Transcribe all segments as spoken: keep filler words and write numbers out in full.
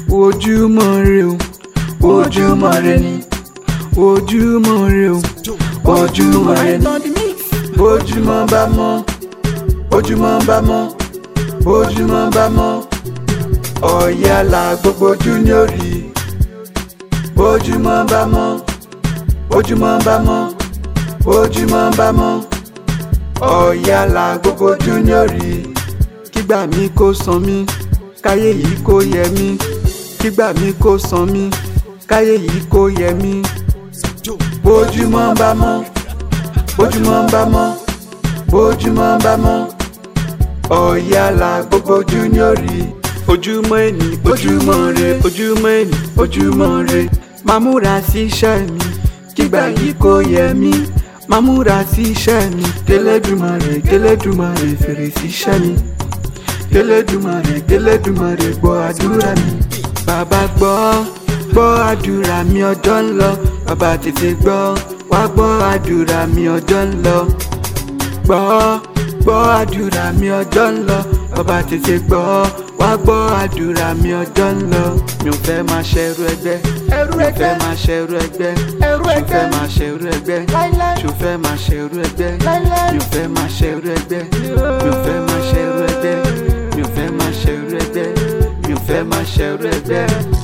ojúmọ́ re o ojúmọ́ re ni ojúmọ́ re o ojúmọ́ re ni bójúmọ́ bá mọ́ bójúmọ́ bá mọ́ bójúmọ́ bá mọ́ ọ̀yàlà gbogbo ojú ni ó rí bójúmọ́ bá mọ́ bójúmọ́ bá mọ́ bójúmọ́ bá mọ́ ọ̀yàlà gbogbo ojú ni ó rí kígbà mi kó san mí káyé yìí kó yẹ mí kígbà mi kó san mí káyé yìí kó yẹ mí bójúmọ́ bá mọ́ bójúmọ́ bá mọ́ bójúmọ́ bá mọ́ ọ̀yàlà gbogbo ojú ni ó rí ojúmọ́ ẹni ojúmọ́ re ojúmọ́ ẹni ojúmọ́ re máa múra sí iṣẹ́ mi kígbà yìí kó yẹ mí máa múra sí iṣẹ́ mi k'Ẹlẹ́dùmarè k'Ẹlẹ́dùmarè fèrè sí iṣẹ́ mi k'Ẹlẹ́dùmarè k'Ẹlẹ́dùmarè gbọ́ àdúrà mi bàbá gbọ́ gbọ́ àdúrà mi ọjọ́ ń lọ bàbá tètè gbọ́ wá gbọ́ àdúrà mi ọjọ́ ń lọ gbọ́ gbọ́ àdúrà mi ọjọ́ ń lọ bàbá tètè gbọ́ wá gbọ́ àdúrà mi ọjọ́ ń lọ mi ò fẹ́ máa ṣẹrú ẹgbẹ́ mi ò fẹ́ máa ṣẹrú ẹgbẹ́ mi ò fẹ́ máa ṣẹrú ẹgbẹ́ mi ò fẹ́ máa ṣẹrú ẹgbẹ́ mi ò fẹ́ máa ṣẹrú ẹgbẹ́ mi ò fẹ́ máa ṣẹrú ẹgbẹ́ mi ò fẹ́ máa ṣẹrú ẹgbẹ́ mi ò fẹ́ máa ṣẹrú ẹgbẹ́.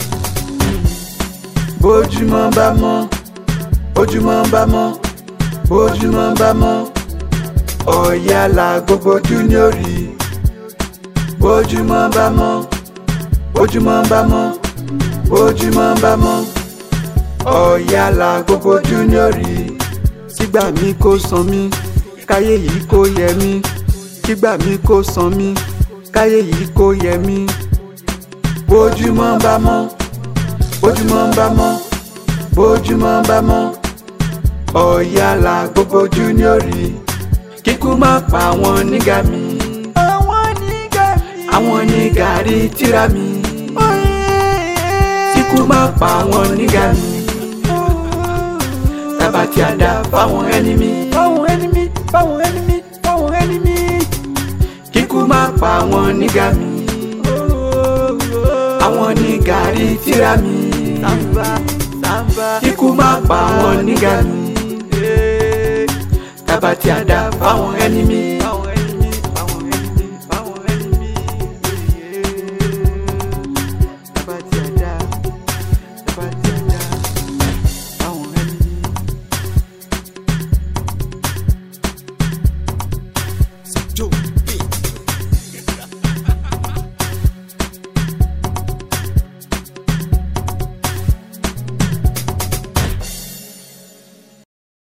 bójúmọ́ bá mọ́ bójúmọ́ bá mọ́ bójúmọ́ bá mọ́ ọ̀yàlà gbogbo ojú ni ó rí bójúmọ́ bá mọ́ bójúmọ́ bá mọ́ bójúmọ́ bá mọ́ ọ̀yàlà gbogbo ojú ni ó rí kígbà mi kó san mí káyé yìí kó yẹ mí kígbà mi kó san mí káyé yìí kó yẹ mí bójúmọ́ bá mọ́ bójúmọ́ bá mọ́ bójúmọ́ bá mọ́ ọ̀yàlà gbogbo ojú ni ó rí kíkú má pa àwọn nígà mi àwọn nígà rí tírà mi kíkú má pa àwọn nígà mi tàbátì àdá fáwọn ẹnìmí fáwọn ẹnìmí fáwọn ẹnìmí fáwọn ẹnìmí kíkú má pa àwọn nígà mi àwọn nígà rí tírà mi kíkú má pa àwọn nígà mi tàbátì àdá fáwọn ẹnìmí.